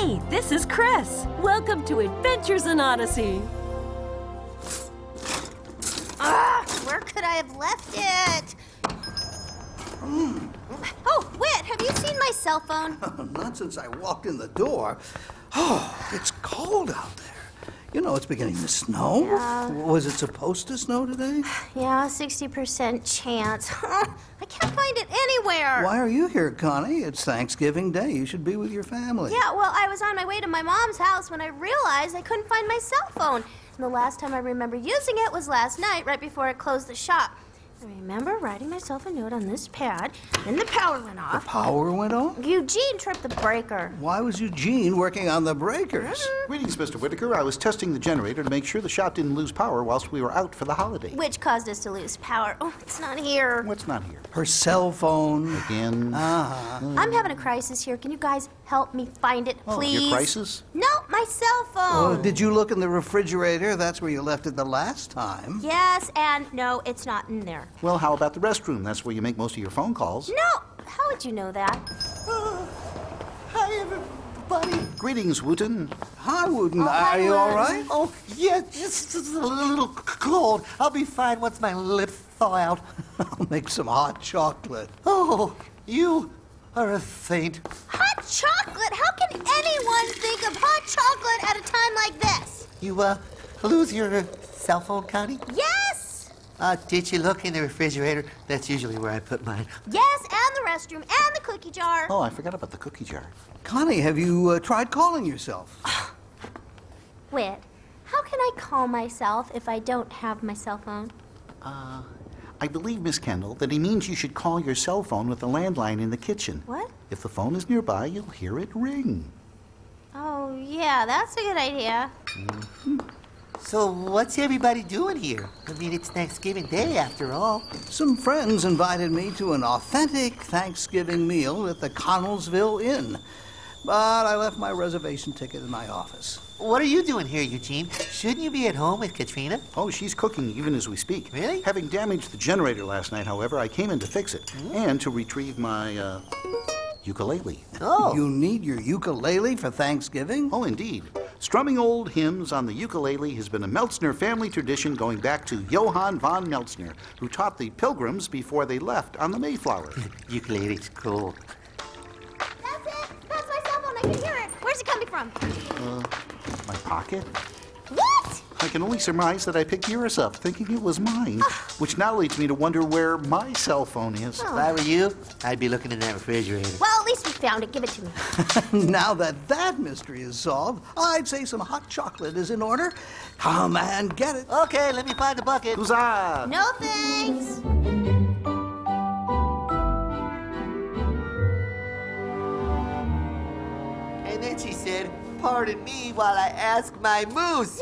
Hey, this is Chris. Welcome to Adventures in Odyssey. Where could I have left it? Oh, Whit, have you seen my cell phone? Not since I walked in the door. Oh, it's cold out there. You know, it's beginning to snow. Yeah. Was it supposed to snow today? Yeah, 60% chance. I can't find it anywhere. Why are you here, Connie? It's Thanksgiving Day. You should be with your family. Yeah, well, I was on my way to my mom's house when I realized I couldn't find my cell phone. And the last time I remember using it was last night, right before I closed the shop. I remember writing myself a note on this pad, and the power went off. The power went off? Eugene tripped the breaker. Why was Eugene working on the breakers? Greetings, Mr. Whitaker. I was testing the generator to make sure the shop didn't lose power whilst we were out for the holiday. Which caused us to lose power. Oh, it's not here. What's not here? Her cell phone. Again? I'm having a crisis here. Can you guys help me find it, please? Your crisis? No, my cell phone. Oh, did you look in the refrigerator? That's where you left it the last time. Yes, and no, it's not in there. Well, how about the restroom? That's where you make most of your phone calls. No! How would you know that? Hi, everybody. Greetings, Wooten. Hi, Wooten. hi, Are you all Wooten. right? Oh, yeah, just a little cold. I'll be fine once my lips thaw out. I'll make some hot chocolate. Oh, you are a saint. Hot chocolate? How can anyone think of hot chocolate at a time like this? You, lose your cell phone, Connie? Yes! Did you look in the refrigerator? That's usually where I put mine. Yes, and the restroom, and the cookie jar. Oh, I forgot about the cookie jar. Connie, have you tried calling yourself? Whit, how can I call myself if I don't have my cell phone? I believe, Miss Kendall, that he means you should call your cell phone with the landline in the kitchen. What? If the phone is nearby, you'll hear it ring. Oh, yeah, that's a good idea. So what's everybody doing here? I mean, it's Thanksgiving Day after all. Some friends invited me to an authentic Thanksgiving meal at the Connellsville Inn. But I left my reservation ticket in my office. What are you doing here, Eugene? Shouldn't you be at home with Katrina? Oh, she's cooking even as we speak. Really? Having damaged the generator last night, however, I came in to fix it and to retrieve my, ukulele. Oh. You need your ukulele for Thanksgiving? Oh, indeed. Strumming old hymns on the ukulele has been a Meltzner family tradition going back to Johann von Meltzner, who taught the Pilgrims before they left on the Mayflower. Ukulele's cool. That's it! That's my cell phone, I can hear it! Where's it coming from? My pocket? What? I can only surmise that I picked yours up, thinking it was mine, which now leads me to wonder where my cell phone is. If I were you, I'd be looking in that refrigerator. Well, at least we found it. Give it to me. Now that that mystery is solved, I'd say some hot chocolate is in order. Come and get it. Okay, let me find the bucket. Huzzah! No thanks. And then she said, pardon me while I ask my moose.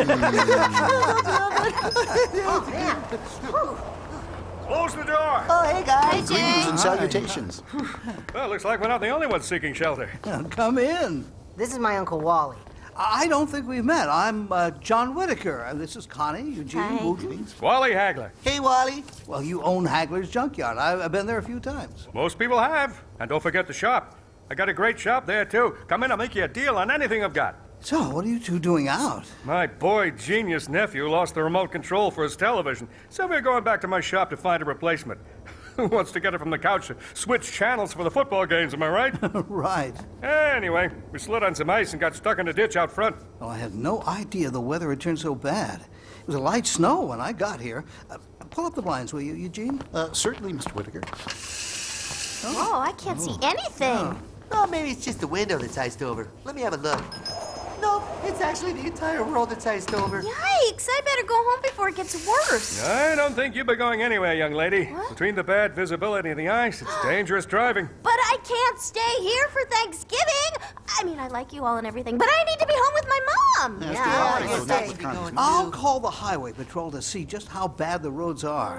Close the door. Oh, hey, guys. Greetings and salutations. Well, looks like we're not the only ones seeking shelter. Come in. This is my Uncle Wally. I don't think we've met. I'm John Whitaker, and this is Connie, Eugene, Hi. Wooten. Wally Hagler. Hey, Wally. Well, you own Hagler's Junkyard. I've been there a few times. Most people have. And don't forget the shop. I got a great shop there, too. Come in, I'll make you a deal on anything I've got. So, what are you two doing out? My boy genius nephew lost the remote control for his television, so we're going back to my shop to find a replacement. Who wants to get it from the couch to switch channels for the football games, am I right? Right. Anyway, we slid on some ice and got stuck in a ditch out front. Well, I had no idea the weather had turned so bad. It was a light snow when I got here. Pull up the blinds, will you, Eugene? Certainly, Mr. Whitaker. Oh, I can't see anything. Oh, maybe it's just the window that's iced over. Let me have a look. No, it's actually the entire world that's iced over. Yikes, I better go home before it gets worse. I don't think you'll be going anywhere, young lady. What? Between the bad visibility and the ice, it's dangerous driving. But I can't stay here for Thanksgiving. I mean, I like you all and everything, but I need to be home with my mom. That's Yeah, the I holiday, guess so that not would be with going I'll too. call the highway patrol to see just how bad the roads are.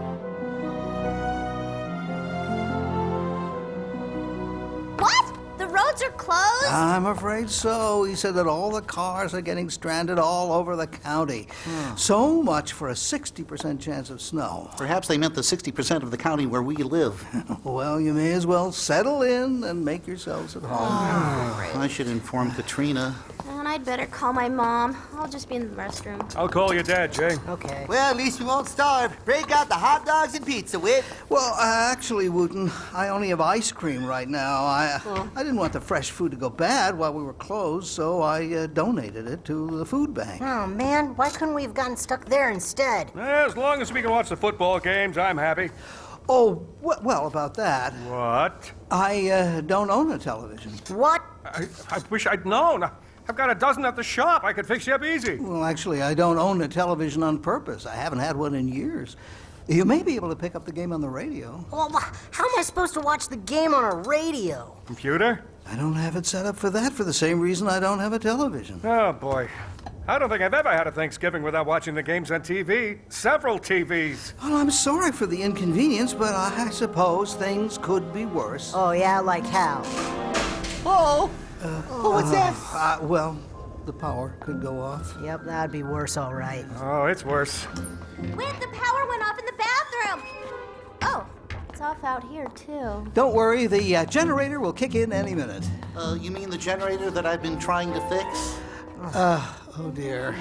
What? The roads are closed? I'm afraid so. He said that all the cars are getting stranded all over the county. So much for a 60% chance of snow. Perhaps they meant the 60% of the county where we live. Well, you may as well settle in and make yourselves at home. I should inform Katrina. And I'd better call my mom. I'll just be in the restroom. I'll call your dad, Jay. Okay. Well, at least we won't starve. Break out the hot dogs and pizza, Whit. Well, actually, Wooten, I only have ice cream right now. I didn't want the fresh food to go bad while we were closed, so I donated it to the food bank. Oh, man, why couldn't we have gotten stuck there instead? As long as we can watch the football games, I'm happy. Oh, well, about that, What? I don't own a television. What? I wish I'd known. I've got a dozen at the shop. I could fix you up easy. Well, actually, I don't own a television on purpose. I haven't had one in years. You may be able to pick up the game on the radio. Well, how am I supposed to watch the game on a radio? Computer? I don't have it set up for that for the same reason I don't have a television. Oh, boy. I don't think I've ever had a Thanksgiving without watching the games on TV. Several TVs. Well, I'm sorry for the inconvenience, but I suppose things could be worse. Oh, yeah, like how? Oh, what's that? Well, the power could go off. Yep, that'd be worse, all right. Oh, it's worse. Wait, the power went off in the bathroom. Oh, it's off out here, too. Don't worry, the generator will kick in any minute. You mean the generator that I've been trying to fix? Oh, dear.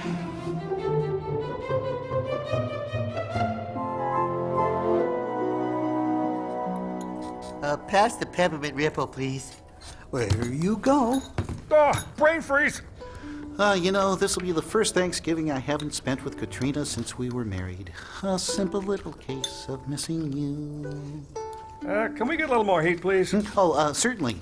Pass the peppermint ripple, please. Well, here you go. Oh, brain freeze. This will be the first Thanksgiving I haven't spent with Katrina since we were married. A simple little case of missing you. Can we get a little more heat, please? Certainly.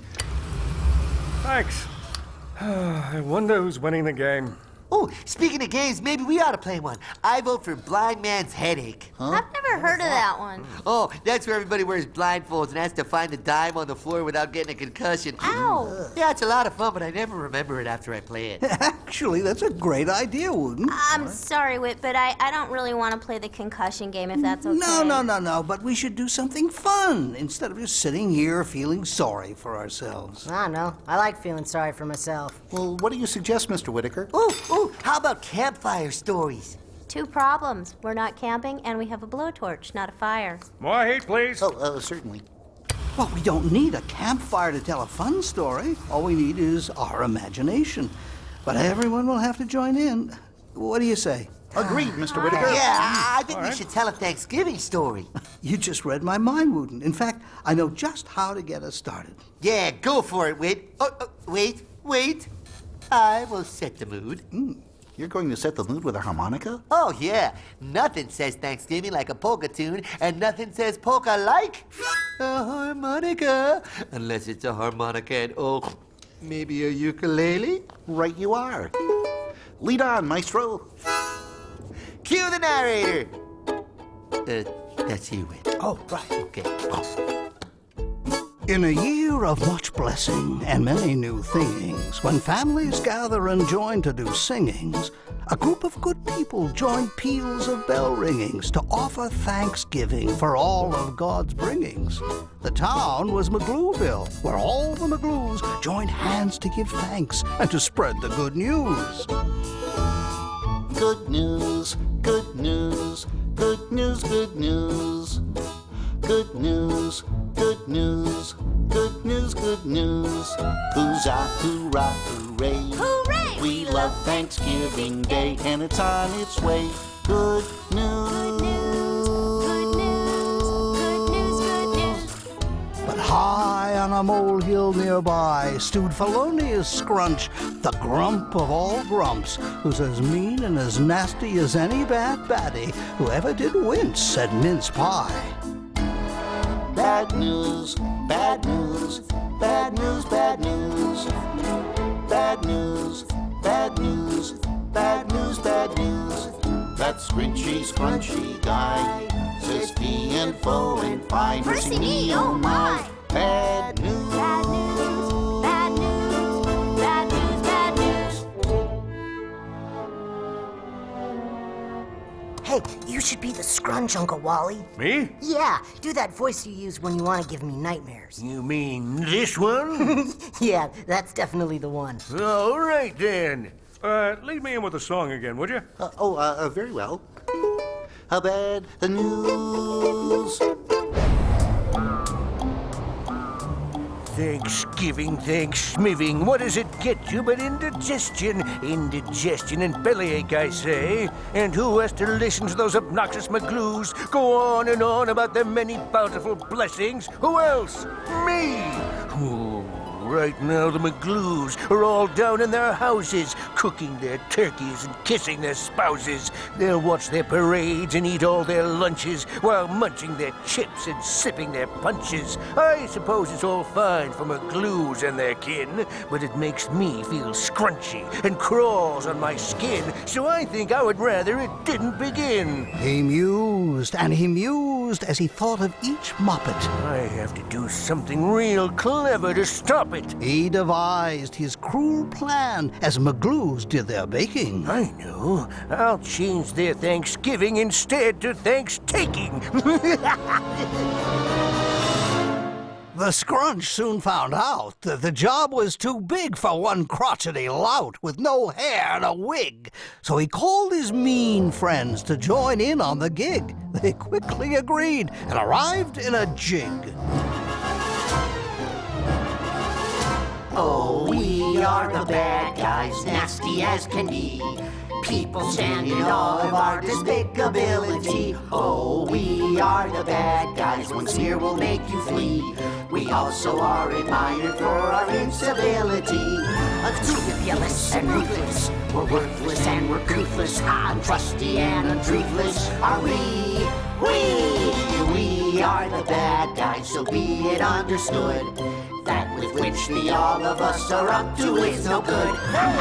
Thanks. I wonder who's winning the game. Oh, speaking of games, maybe we ought to play one. I vote for Blind Man's Headache. I've never heard of that one. Oh, that's where everybody wears blindfolds and has to find a dime on the floor without getting a concussion. Ow. Yeah, it's a lot of fun, but I never remember it after I play it. Actually, that's a great idea, Wooten. I'm sorry, Whit, but I don't really want to play the concussion game if that's okay. No, but we should do something fun instead of just sitting here feeling sorry for ourselves. I don't know. I like feeling sorry for myself. Well, what do you suggest, Mr. Whitaker? Ooh, how about campfire stories? 2 problems. We're not camping, and we have a blowtorch, not a fire. More heat, please. Certainly. Well, we don't need a campfire to tell a fun story. All we need is our imagination. But everyone will have to join in. What do you say? Agreed, Mr. Whitaker. Yeah, I think All we right. should tell a Thanksgiving story. You just read my mind, Wooten. In fact, I know just how to get us started. Yeah, go for it, Whit. Wait. I will set the mood. You're going to set the mood with a harmonica? Oh, yeah. Nothing says Thanksgiving like a polka tune, and nothing says polka like a harmonica. Unless it's a harmonica and, maybe a ukulele? Right you are. Lead on, maestro. Cue the narrator. That's you, Whit. Oh, right. Okay. In a year of much blessing and many new thingings, when families gather and join to do singings, a group of good people joined peals of bell ringings to offer thanksgiving for all of God's bringings. The town was McGlooville, where all the McGloos joined hands to give thanks and to spread the good news. Good news, good news, good news, good news. Good news, good news, good news, good news. Huzzah, hoorah, hooray. Hooray! We love Thanksgiving Day, and it's on its way. Good news. Good news. But high on a molehill nearby stewed Felonious Scrunch, the grump of all grumps, who's as mean and as nasty as any bad baddie who ever did wince at mince pie. Bad news, bad news, bad news, bad news. Bad news, bad news, bad news, bad news. That scrunchy, scrunchy guy says fee and foe and fine. Mercy me, oh my. Bad news. Bad news. Bad news. Bad news. Bad news. Hey, you should be the Scrunch, Uncle Wally. Me? Yeah, do that voice you use when you want to give me nightmares. You mean this one? Yeah, that's definitely the one. All right, then. Lead me in with the song again, would you? Very well. How bad the news? Thanksgiving, Thanksmithing, what does it get you but indigestion? Indigestion and bellyache, I say. And who has to listen to those obnoxious McGlues go on and on about their many bountiful blessings? Who else? Me! Oh, right now the McGlues are all down in their houses, cooking their turkeys and kissing their spouses. They'll watch their parades and eat all their lunches while munching their chips and sipping their punches. I suppose it's all fine for McGlues and their kin, but it makes me feel scrunchy and crawls on my skin, so I think I would rather it didn't begin. He mused and he mused as he thought of each Muppet. I have to do something real clever to stop it. He devised his cruel plan as McGlues did their baking. I know. I'll change their Thanksgiving instead to Thanks-taking. The Scrunch soon found out that the job was too big for one crotchety lout with no hair and a wig, so he called his mean friends to join in on the gig. They quickly agreed and arrived in a jig. Oh, we are the bad guys, nasty as can be. People stand in awe of our despicability. Oh, we are the bad guys, once here will make you flee. We also are admired for our incivility. Unscrupulous and ruthless, we're worthless and we're toothless. Untrusty and untruthfuless are we. We are the bad guys, so be it understood. That with which the all of us are up to is no good.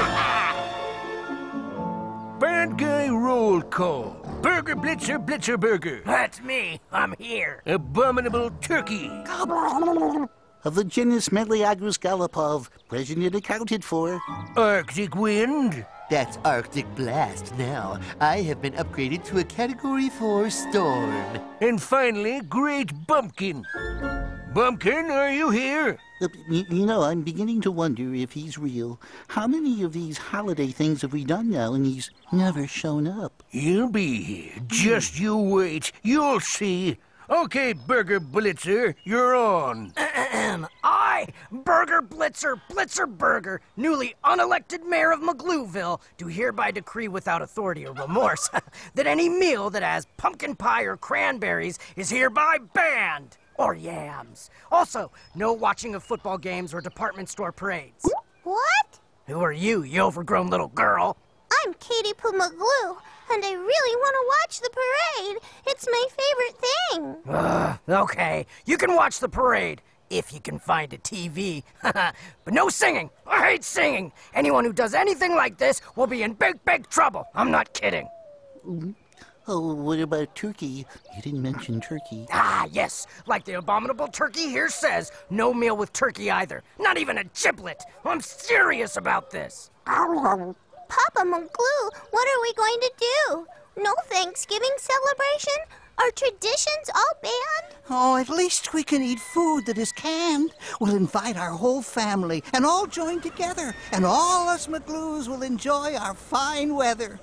Bad guy roll call. Burger Blitzer Blitzerburger. That's me. I'm here. Abominable turkey. Of the genus Meliagrus Galopov, president accounted for. Arctic wind. That's Arctic Blast now. I have been upgraded to a Category 4 storm. And finally, Great Bumpkin. Bumpkin, are you here? You know, I'm beginning to wonder if he's real. How many of these holiday things have we done now and he's never shown up? He'll be here. Just you wait. You'll see. Okay, Burger Blitzer, you're on. I, Burger Blitzer Blitzerburger, newly unelected mayor of McGlueville, do hereby decree without authority or remorse that any meal that has pumpkin pie or cranberries is hereby banned. Or yams. Also, no watching of football games or department store parades. What? Who are you overgrown little girl? I'm Katie Poo McGlue, and I really want to watch the parade. It's my favorite thing. Okay, you can watch the parade, if you can find a TV. But no singing. I hate singing. Anyone who does anything like this will be in big, big trouble. I'm not kidding. Oh, what about turkey? You didn't mention turkey. Ah, yes. Like the abominable turkey here says, no meal with turkey either. Not even a giblet. I'm serious about this. Papa McGlue, what are we going to do? No Thanksgiving celebration? Are traditions all banned? Oh, at least we can eat food that is canned. We'll invite our whole family and all join together, and all us McGlues will enjoy our fine weather.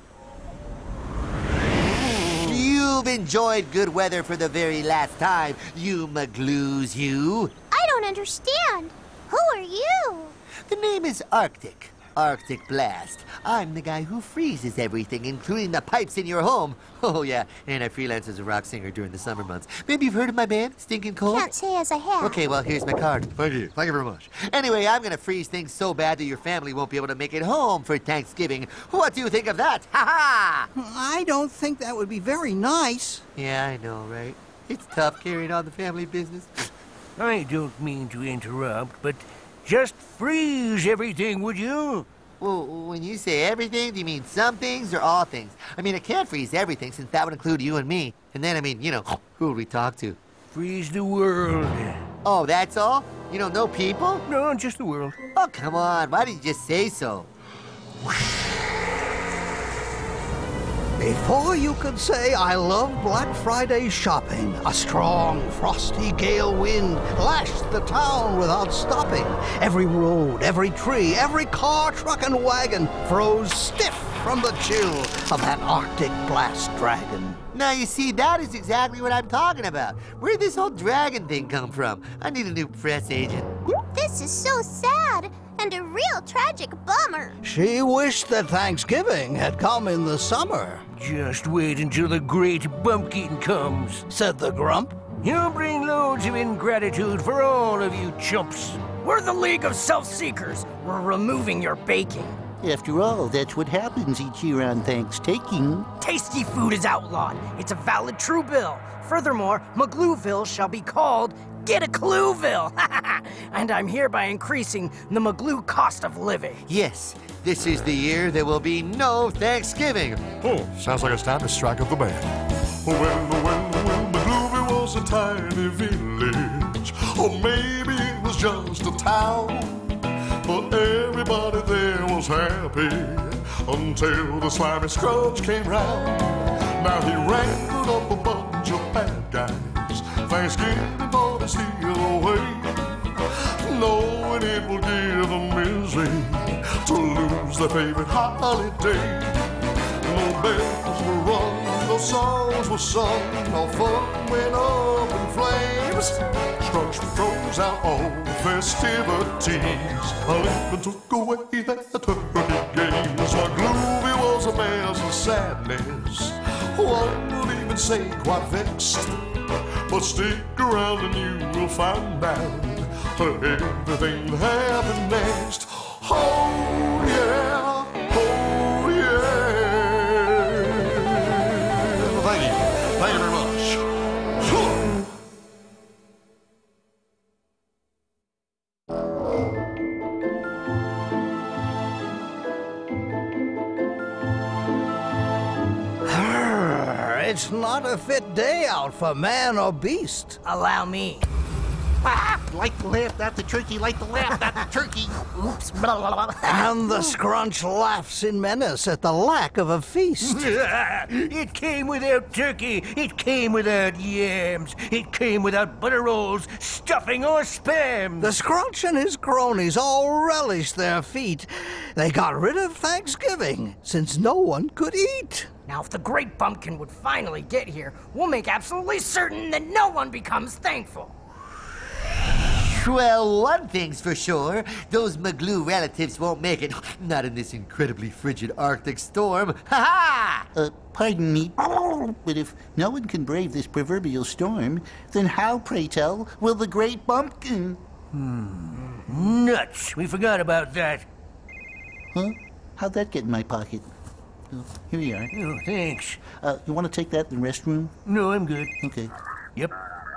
You've enjoyed good weather for the very last time, you McGlues, you. I don't understand. Who are you? The name is Arctic. Arctic Blast. I'm the guy who freezes everything, including the pipes in your home. Oh, yeah, and I freelance as a rock singer during the summer months. Maybe you've heard of my band, Stinking Cold? Can't say as I have. Okay, well, here's my card. Thank you. Thank you very much. Anyway, I'm gonna freeze things so bad that your family won't be able to make it home for Thanksgiving. What do you think of that? Ha-ha! I don't think that would be very nice. Yeah, I know, right? It's tough carrying on the family business. I don't mean to interrupt, but just freeze everything, would you? Well, when you say everything, do you mean some things or all things? I mean, I can't freeze everything since that would include you and me. And then, I mean, you know, who would we talk to? Freeze the world. Oh, that's all? You don't know people? No, just the world. Oh, come on. Why did you just say so? Before you could say I love Black Friday shopping, a strong, frosty gale wind lashed the town without stopping. Every road, every tree, every car, truck, and wagon froze stiff from the chill of that Arctic blast dragon. Now, you see, that is exactly what I'm talking about. Where'd this whole dragon thing come from? I need a new press agent. This is so sad and a real tragic bummer. She wished that Thanksgiving had come in the summer, Just wait until the great bumpkin comes. said the Grump. He'll bring loads of ingratitude for all of you chumps. We're the League of Self-Seekers. We're removing your baking. After all, that's what happens each year on Thanksgiving. Tasty food is outlawed. It's a valid true bill. Furthermore, Maglooville shall be called Get a Clueville. And I'm hereby increasing the Magloo cost of living. Yes, this is the year there will be no Thanksgiving. Oh, sounds like it's time to strike up the band. When Maglooville was a tiny village, or maybe it was just a town, but everybody there was happy until the slimy Scrooge came round. Now he wrangled up a bunch of bad guys, Thanksgiving for to steal away, knowing it will give them misery to lose their favorite holiday. No bells were rung, no songs were sung, no fun went up in flames. Scrooge throws out all the festivities, and took away the turkey games. Maglooville was a mass of sadness, one would even say quite vexed. But stick around and you will find out everything that happened next. Oh yeah, oh yeah. Thank you very much. It's not a fit day out for man or beast. Allow me. Like to laugh at the turkey, like to laugh at the turkey. Oops. And the Scrunch laughs in menace at the lack of a feast. It came without turkey. It came without yams. It came without butter rolls, stuffing, or spam. The Scrunch and his cronies all relished their feat. They got rid of Thanksgiving since no one could eat. Now, if the Great Bumpkin would finally get here, we'll make absolutely certain that no one becomes thankful. Well, one thing's for sure. Those Magloo relatives won't make it. Not in this incredibly frigid Arctic storm. Ha-ha! Pardon me, but if no one can brave this proverbial storm, then how, pray tell, will the Great Bumpkin? Nuts. We forgot about that. Huh? How'd that get in my pocket? Oh, here you are. Oh, thanks. You want to take that in the restroom? No, I'm good. Okay. Yep.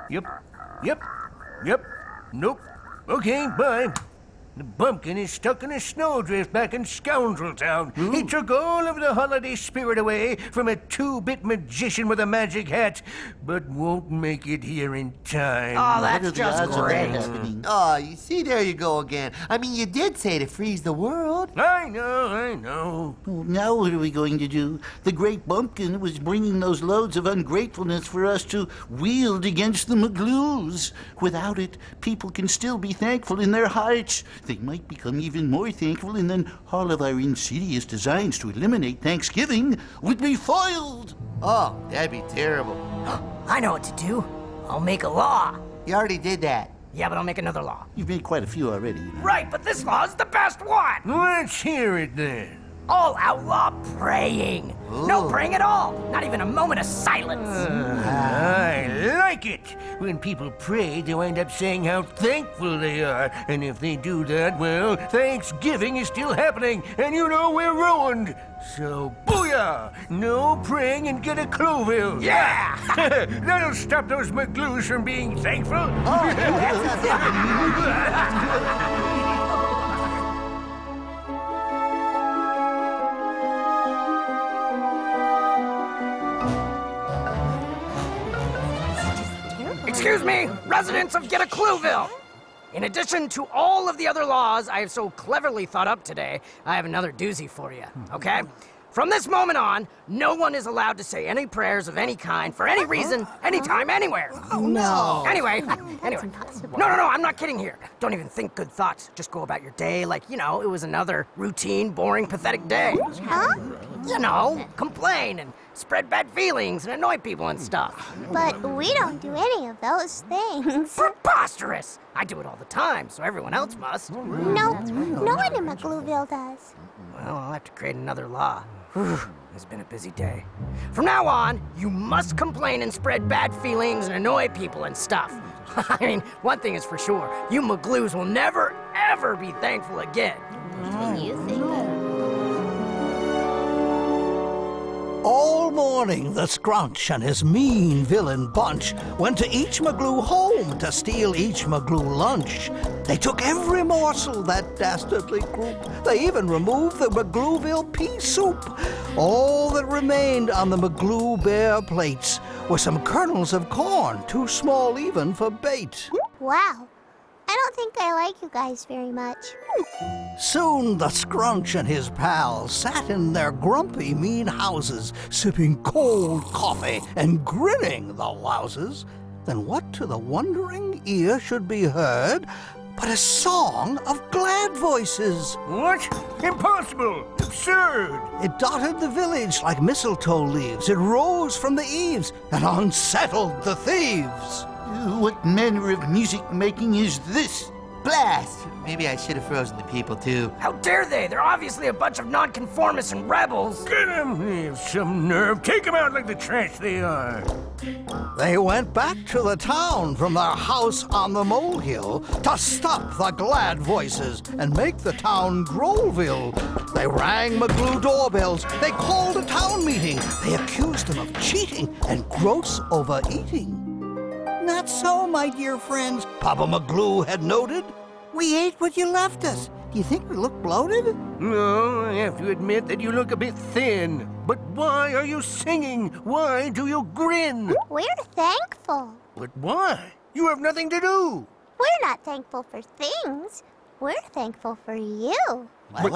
Nope. Okay, bye. The bumpkin is stuck in a snowdrift back in Scoundrel Town. Ooh. He took all of the holiday spirit away from a two-bit magician with a magic hat, but won't make it here in time. Oh, What are that's the just odds of that great. happening? Oh, you see, there you go again. I mean, you did say to freeze the world. I know. Well, now what are we going to do? The Great Bumpkin was bringing those loads of ungratefulness for us to wield against the Magloos. Without it, people can still be thankful in their hearts. They might become even more thankful, and then all of our insidious designs to eliminate Thanksgiving would be foiled. Oh, that'd be terrible. I know what to do. I'll make a law. You already did that. Yeah, but I'll make another law. You've made quite a few already. You know. Right, but this law's the best one. Let's hear it then. All outlaw praying. No praying at all. Not even a moment of silence. I like it. When people pray, they wind up saying how thankful they are. And if they do that, well, Thanksgiving is still happening, and you know we're ruined. So, booyah! No praying and get a Clueville. Yeah! That'll stop those Magloos from being thankful. Excuse me, residents of Get a Clueville. In addition to all of the other laws I have so cleverly thought up today, I have another doozy for you, okay? From this moment on, no one is allowed to say any prayers of any kind, for any reason, anytime, anywhere. Oh, no. Anyway. impossible. No, I'm not kidding here. Don't even think good thoughts. Just go about your day like, it was another routine, boring, pathetic day. Huh? Complain and spread bad feelings and annoy people and stuff. But we don't do any of those things. Preposterous! I do it all the time, so everyone else must. No one in McGlooville does. Well, I'll have to create another law. It's been a busy day. From now on, you must complain and spread bad feelings and annoy people and stuff. I mean, one thing is for sure, you McGloos will never, ever be thankful again. You think? All morning, the Scrunch and his mean villain bunch went to each McGlue home to steal each McGlue lunch. They took every morsel, that dastardly group. They even removed the McGlooville pea soup. All that remained on the McGlue bear plates were some kernels of corn, too small even for bait. Wow. I don't think I like you guys very much. Soon the Scrunch and his pals sat in their grumpy, mean houses, sipping cold coffee and grinning, the louses. Then what to the wondering ear should be heard but a song of glad voices? What? Impossible! Absurd! It dotted the village like mistletoe leaves. It rose from the eaves and unsettled the thieves. What manner of music making is this? Blast! Maybe I should have frozen the people, too. How dare they? They're obviously a bunch of nonconformists and rebels. Get them! They have some nerve. Take them out like the trash they are. They went back to the town from their house on the molehill to stop the glad voices and make the town Groleville. They rang McGlue doorbells. They called a town meeting. They accused them of cheating and gross overeating. Not so, my dear friends, Papa McGlue had noted. We ate what you left us. Do you think we look bloated? No, I have to admit that you look a bit thin. But why are you singing? Why do you grin? We're thankful. But why? You have nothing to do. We're not thankful for things. We're thankful for you.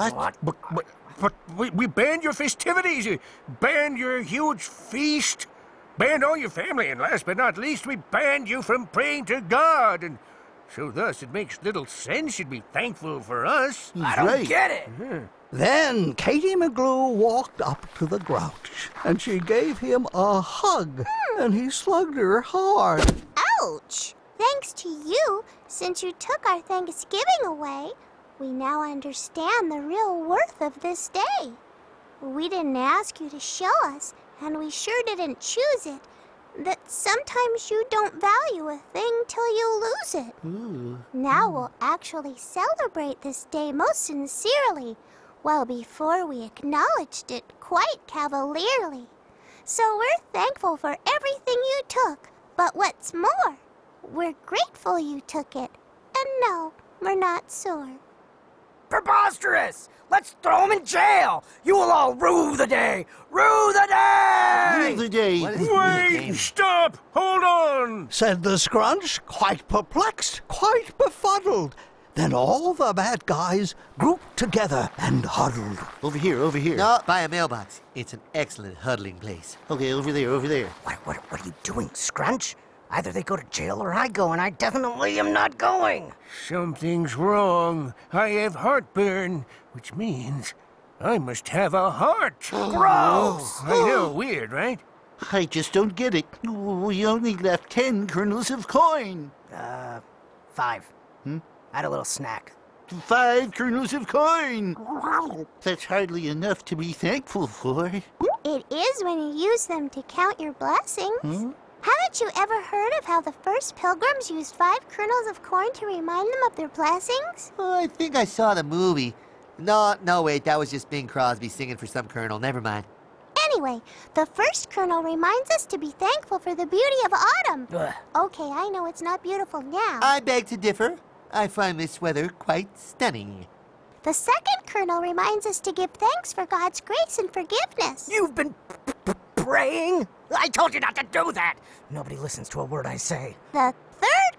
But we banned your festivities, banned your huge feast, banned all your family, and last but not least, we banned you from praying to God, and so thus it makes little sense you'd be thankful for us. I don't get it. Then Katie McGlue walked up to the Grouch, and she gave him a hug, and he slugged her hard. Ouch! Thanks to you, since you took our Thanksgiving away, we now understand the real worth of this day. We didn't ask you to show us, and we sure didn't choose it, that sometimes you don't value a thing till you lose it. Now we'll actually celebrate this day most sincerely, while before we acknowledged it quite cavalierly. So we're thankful for everything you took, but what's more, we're grateful you took it. And no, we're not sore. Preposterous! Let's throw him in jail! You will all rue the day! Rue the day! Rue the day. Wait! Stop! Hold on! Said the Scrunch, quite perplexed, quite befuddled. Then all the bad guys grouped together and huddled. Over here, over here. No, by a mailbox. It's an excellent huddling place. Okay, over there, over there. What are you doing, Scrunch? Either they go to jail or I go, and I definitely am not going. Something's wrong. I have heartburn, which means I must have a heart. Gross! I know, weird, right? I just don't get it. We only left 10 kernels of coin. 5. I had a little snack. 5 kernels of coin. That's hardly enough to be thankful for. It is when you use them to count your blessings. Haven't you ever heard of how the first pilgrims used 5 kernels of corn to remind them of their blessings? Oh, I think I saw the movie. No, wait, that was just Bing Crosby singing for some colonel. Never mind. Anyway, the first kernel reminds us to be thankful for the beauty of autumn. Okay, I know it's not beautiful now. I beg to differ. I find this weather quite stunning. The second kernel reminds us to give thanks for God's grace and forgiveness. You've been praying? I told you not to do that. Nobody listens to a word I say. The third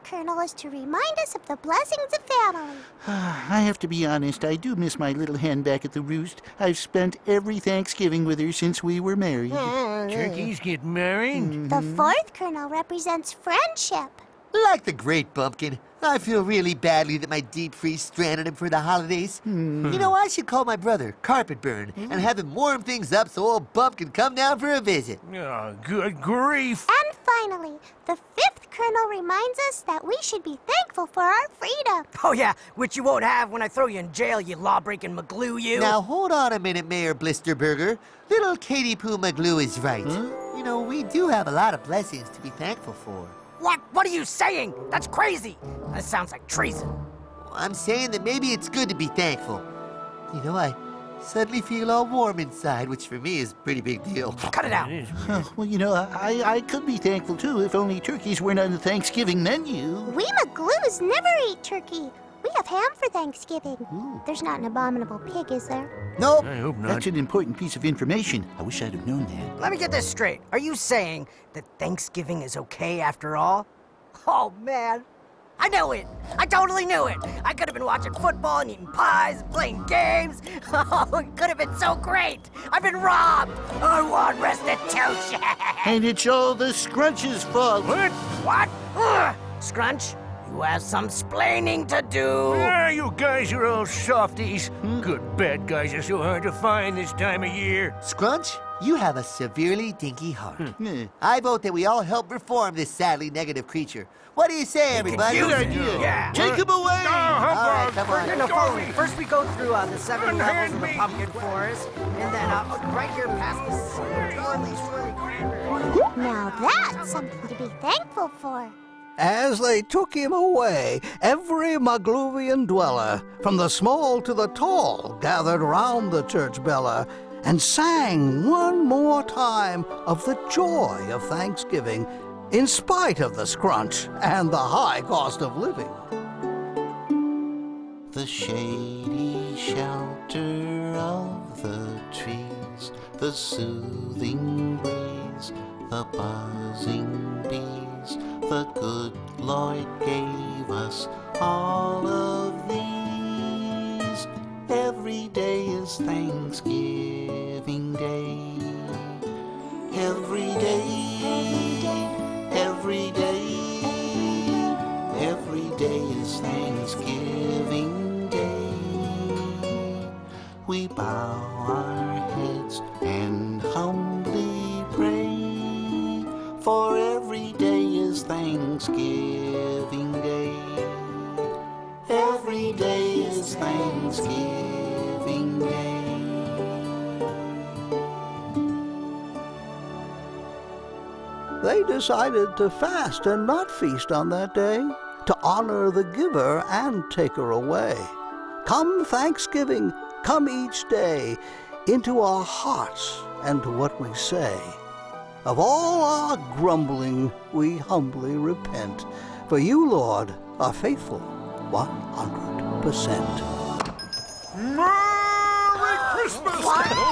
Colonel is to remind us of the blessings of family. I have to be honest, I do miss my little hen back at the roost. I've spent every Thanksgiving with her since we were married. Turkeys get married? The fourth Colonel represents friendship. Like the Great Bumpkin, I feel really badly that my deep freeze stranded him for the holidays. You know, I should call my brother, Carpetburn, and have him warm things up so old Bump can come down for a visit. Oh, good grief. And finally, the fifth Colonel reminds us that we should be thankful for our freedom. Oh, yeah, which you won't have when I throw you in jail, you law-breaking McGlue, you. Now, hold on a minute, Mayor Blisterburger. Little Katie Poo McGlue is right. You know, we do have a lot of blessings to be thankful for. What are you saying? That's crazy. That sounds like treason. I'm saying that maybe it's good to be thankful. You know, I suddenly feel all warm inside, which for me is a pretty big deal. Cut it out. Well, you know, I could be thankful, too, if only turkeys weren't on the Thanksgiving menu. We McGlues never eat turkey. We have ham for Thanksgiving. There's not an abominable pig, is there? Nope. I hope not. That's an important piece of information. I wish I'd have known that. Let me get this straight. Are you saying that Thanksgiving is okay after all? Oh, man. I knew it. I totally knew it. I could have been watching football and eating pies and playing games. Oh, it could have been so great. I've been robbed. I want restitution. And it's all the Scrunch's fault. What? Ugh. Scrunch, you have some splaining to do. You guys are all softies. Good bad guys are so hard to find this time of year. Scrunch, you have a severely dinky heart. I vote that we all help reform this sadly negative creature. What do you say, everybody? Good idea. Yeah. Take him away! All right, come on. No, follow me. First, we go through the 7 levels of the pumpkin forest, and then right here past the Now that's something to be thankful for. As they took him away, every Magluvian dweller, from the small to the tall, gathered round the church bella and sang one more time of the joy of Thanksgiving, in spite of the scrunch and the high cost of living. The shady shelter of the trees, the soothing breeze, the buzzing bees, the good Lord gave us all of these. Every day is Thanksgiving Day. Every day, every day, every day is Thanksgiving Day. We bow our heads and humbly pray, for every day is Thanksgiving Day. Every day is Thanksgiving Day. They decided to fast and not feast on that day, to honor the giver and taker away. Come Thanksgiving, come each day, into our hearts and to what we say. Of all our grumbling we humbly repent, for you, Lord, are faithful 100%. Merry Christmas!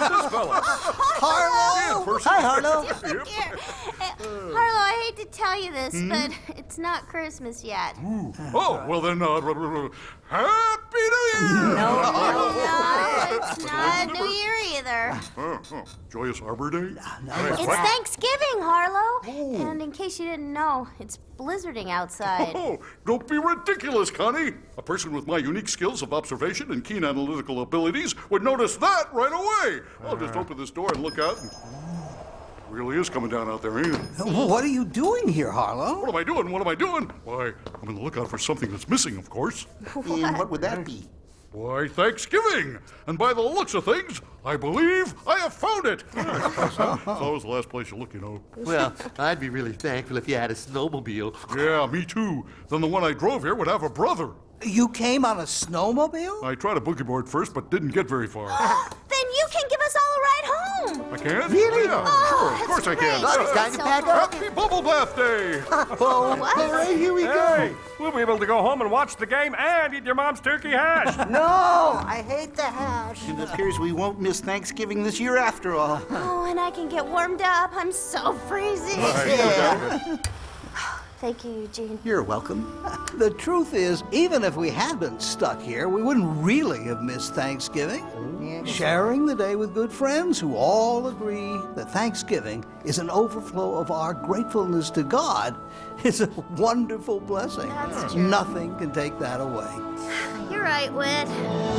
Harlow! Hi, Harlow. Harlow, I hate to tell you this, but it's not Christmas yet. Oh, well then, Happy New Year! No, it's not New Year either. Joyous Arbor Day? It's Thanksgiving, Harlow. And in case you didn't know, it's blizzarding outside. Oh, don't be ridiculous, Connie. A person with my unique skills of observation and keen analytical abilities would notice that right away. I'll just open this door and look out. And it really is coming down out there, ain't it? What are you doing here, Harlow? What am I doing? What am I doing? Why, I'm on the lookout for something that's missing, of course. And what would that be? Why, Thanksgiving! And by the looks of things, I believe I have found it! It's always the last place you look, you know. Well, I'd be really thankful if you had a snowmobile. Yeah, me too. Then the one I drove here would have a brother. You came on a snowmobile? I tried a boogie board first, but didn't get very far. Then you can give us all a ride home. I can? Really? Yeah, Oh, sure, of course I can. Well, it's time to pack up. Happy Bubble Bath Day! All right, here we Hey, go. we'll be able to go home and watch the game and eat your mom's turkey hash. No, I hate the hash. It appears we won't miss Thanksgiving this year after all. Oh, and I can get warmed up. I'm so freezing. Thank you, Eugene. You're welcome. The truth is, even if we had been stuck here, we wouldn't really have missed Thanksgiving. Sharing the day with good friends who all agree that Thanksgiving is an overflow of our gratefulness to God is a wonderful blessing. That's true. Nothing can take that away. You're right, Whit.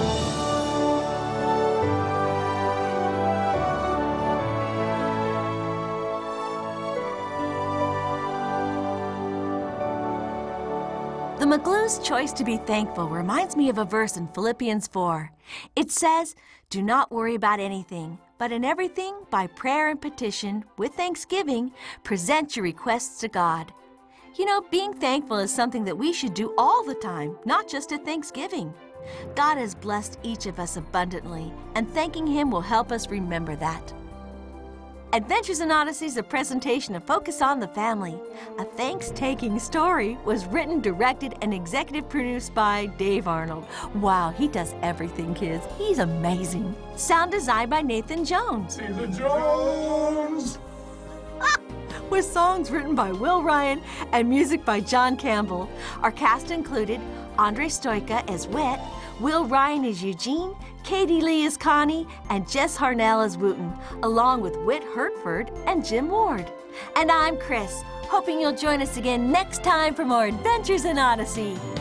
The McGlue's choice to be thankful reminds me of a verse in Philippians 4. It says, "Do not worry about anything, but in everything, by prayer and petition, with thanksgiving, present your requests to God." You know, being thankful is something that we should do all the time, not just at Thanksgiving. God has blessed each of us abundantly, and thanking Him will help us remember that. Adventures in Odyssey is a presentation of Focus on the Family. A Thanks-Taking Story was written, directed, and executive produced by Dave Arnold. Wow, he does everything, kids. He's amazing. Sound designed by Nathan Jones. Nathan Jones! With songs written by Will Ryan and music by John Campbell. Our cast included Andre Stoika as Whit, Will Ryan as Eugene, Katie Lee as Connie, and Jess Harnell as Wooten, along with Whit Hertford and Jim Ward. And I'm Chris, hoping you'll join us again next time for more Adventures in Odyssey.